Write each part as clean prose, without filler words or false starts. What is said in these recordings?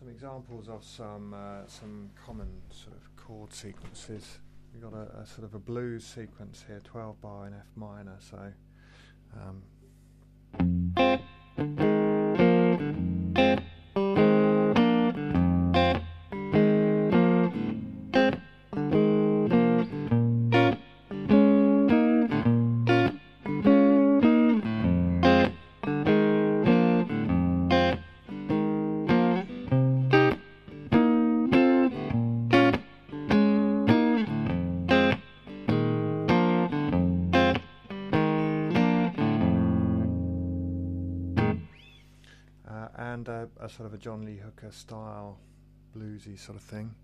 Some examples of some common sort of chord sequences. We've got a sort of a blues sequence here, 12 bar in F minor. So. And a sort of a John Lee Hooker style bluesy sort of thing.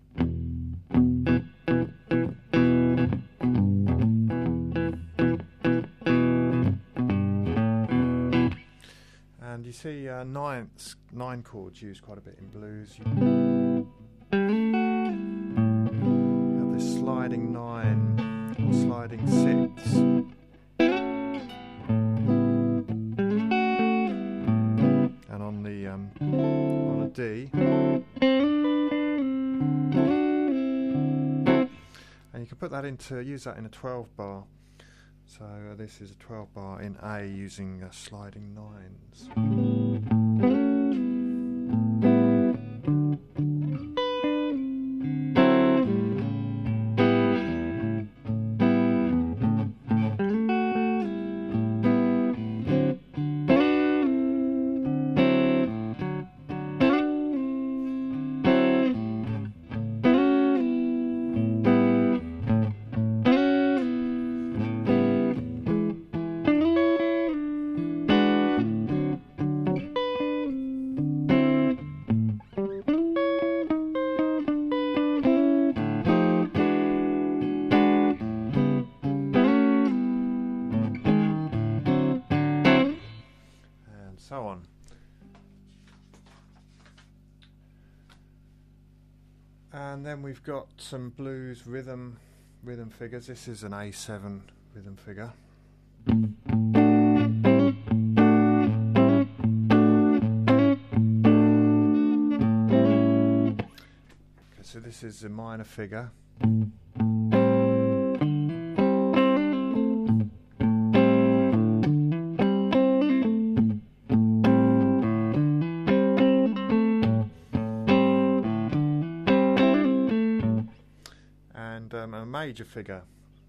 And you see nine chords used quite a bit in blues. You have this sliding 9 or sliding 6. On a D, and you can put that use that in a 12 bar. So this is a 12 bar in A using sliding 9s. So on. And then we've got some blues rhythm figures. This is an A7 rhythm figure. Okay, so this is a minor figure. A major figure.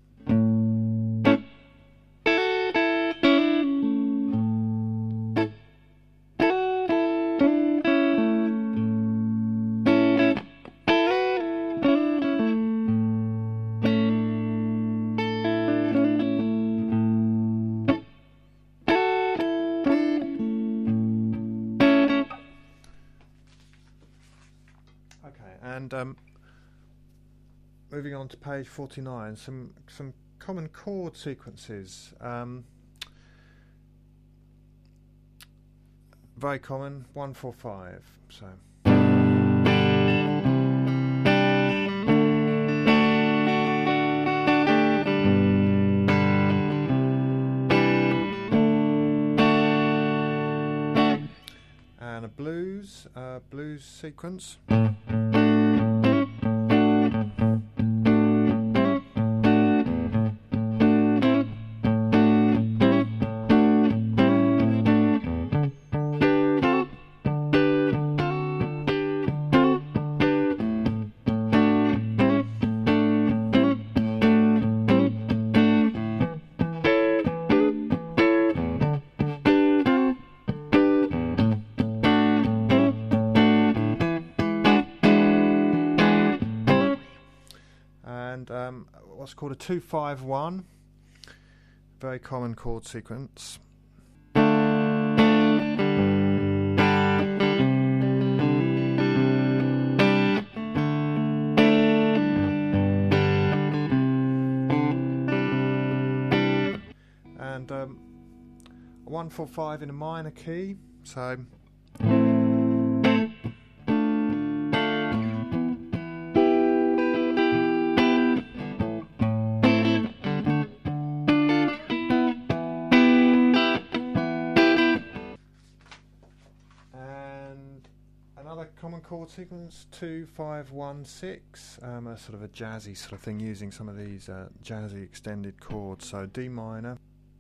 Okay, and moving on to page 49, some common chord sequences. Very common, 1-4-5. So. And a blues sequence. And what's called a 2-5-1, very common chord sequence. And 1-4-5 in a minor key, so. another common chord sequence, 2-5-1-6, a sort of a jazzy sort of thing, using some of these jazzy extended chords. So D minor,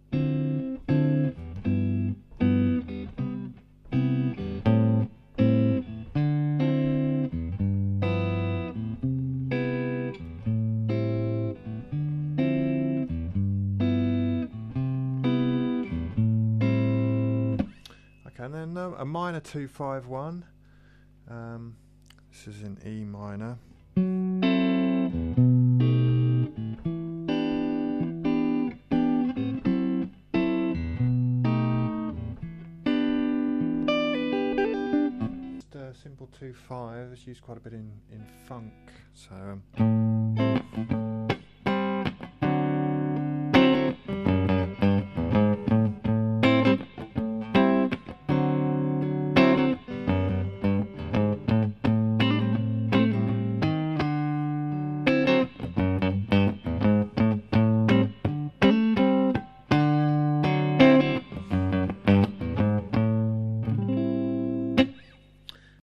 and then a minor 2-5-1. This is in E minor. Just a simple 2-5. It's used quite a bit in funk. So.